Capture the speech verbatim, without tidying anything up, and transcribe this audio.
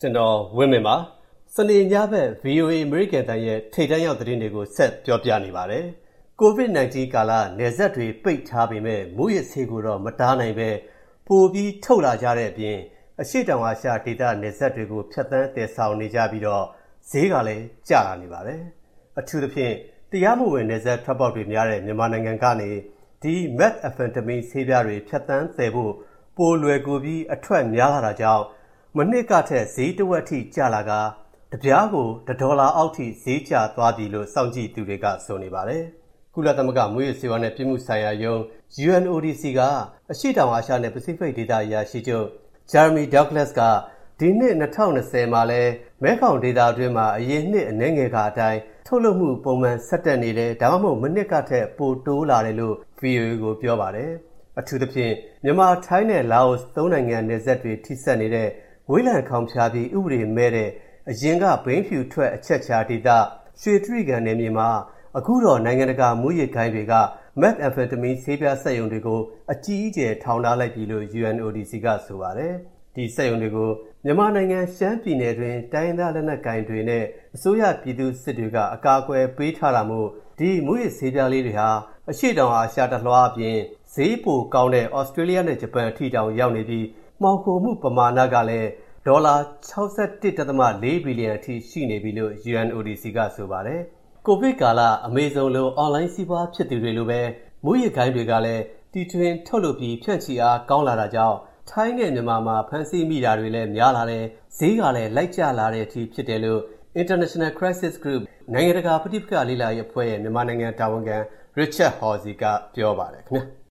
ကျွန်တော်ဝင်းမင်းပါစနေညဘက် ဗီအိုအေ American တန်ရဲ့ထိပ်တန်းရောက်သတင်းတွေကိုဆက်ပြောပြနေပါတယ်။ ကိုဗစ် nineteen ကာလနယ်စပ်တွေပိတ်ထားပေမဲ့မူရစ်ဆေးကိုတော့မတားနိုင်ပဲပိုပြီးထုတ်လာကြတဲ့အပြင်အရှိတောင်အာရှဒေသနယ်စပ်တွေကိုဖျက်ဆီးတည်ဆောက်နေကြပြီးတော့ဈေးကလည်းကျလာနေပါတယ်။အထူးသဖြင့်တရားမဝင်နယ်စပ်ထွက်ပေါက်တွေများတဲ့မြန်မာနိုင်ငံကနေဒီ methamphetamine ဆေးပြားတွေဖျက်ဆီးသယ်ဖို့ပိုလွယ်ကူပြီးအထွက်များလာတာကြောင့်မနှစ်ကထက်ဈေးတစ်ဝက်ထိကျလာကတပြားကိုတစ်ဒေါ်လာအောက်ထိဈေးကျသွားပြီလို့စောင့်ကြည့်သူတွေကဆိုနေပါတယ်။ကုလသမဂ္ဂမွေးရစေဝါနဲ့ပြည်မှုဆိုင်ရာယုံ U N O D C ကအရှေ့တောင်အာရှနဲ့ပစိဖိတ်ဒေသအရာရှိချုပ် Jeremy Douglas ကဒီနှစ်twenty twentyမှာလဲမဲခေါင်ဒေသအတွင်းမှာအရင်နှစ်အနည်းငယ်ကအတိုင်းထုတ်လုပ်မှုပုံမှန်ဆက်တက်နေတယ်ဒါမှမဟုတ်မနှစ်ကထက်ပိုတိုးလာတယ်လို့ ဗီအိုအေ ကိုပြောပါတယ်။အထူးသဖြင့်မြန်မာထိုင်းနဲ့လာအိုသုံးနိုင်ငံနယ်စပ်တွေထိစပ်နေတဲ့ဝေးလံခေါင်ဖျားပြီးဥပဒေမဲ့တဲ့အရင်ကဘိန်းဖြူထွက်အချက်ချာဒေသရွှေတြိဂံနယ်မြေမှာအခုတော့နိုင်ငံတကာမူရစ်ဂိုင်းတွေက methamphetamine ဆေးပြားစက်ရုံတွေကိုအကြီးအကျယ်ထောင်ထားလိုက်ပြီလို့ U N O D C ကဆိုပါတယ်။ဒီစက်ရုံတွေကိုမြန်မာနိုင်ငံရှမ်းပြည်နယ်တွင်တိုင်းရင်းသားလက်နက်ကိုင်တွေနဲ့အစိုးရပြည်သူစစ်တွေကအကာအကွယ်ပေးထားတာမို့ဒီမူရစ်ဆေးပြားလေးတွေဟာအရှေ့တောင်အာရှတလွှားအပြင်ဈေးပိုကောင်းတဲ့ဩစတြေးလျနဲ့ဂျပန်အထိတောင်ရောက်နေပြီးမှောင်ခိုမှုပမာဏကလည်းဒေါ်လာsixty-one point fourဘီလီယံအထိရှိနေပြီလို့ U N O D C ကဆိုပါတယ်။ကိုဗစ်ကာလအမေဇုံလိုအွန်လိုင်းစီးပွားဖြစ်သူတွေလိုပဲမူရစ်ဂိုင်းတွေကလည်းတီထွင်ထုတ်လုပ်ပြီးဖြန့်ချီအားကောင်းလာတာကြောင့်ထိုင်းနဲ့မြန်မာမှာဖမ်းဆီးမိတာတွေလည်းများလာတယ်ဈေးကလည်းလိုက်ကျလာတဲ့အထိဖြစ်တယ်လို့ International Crisis Group နိုင်ငံတကာပဋိပက္ခလေ့လာရေးအဖွဲ့ရဲ့မြန်မာနိုင်ငံတာဝန်ခံ Richard Horsey ကပြောပါတယ်ခင်ဗျာ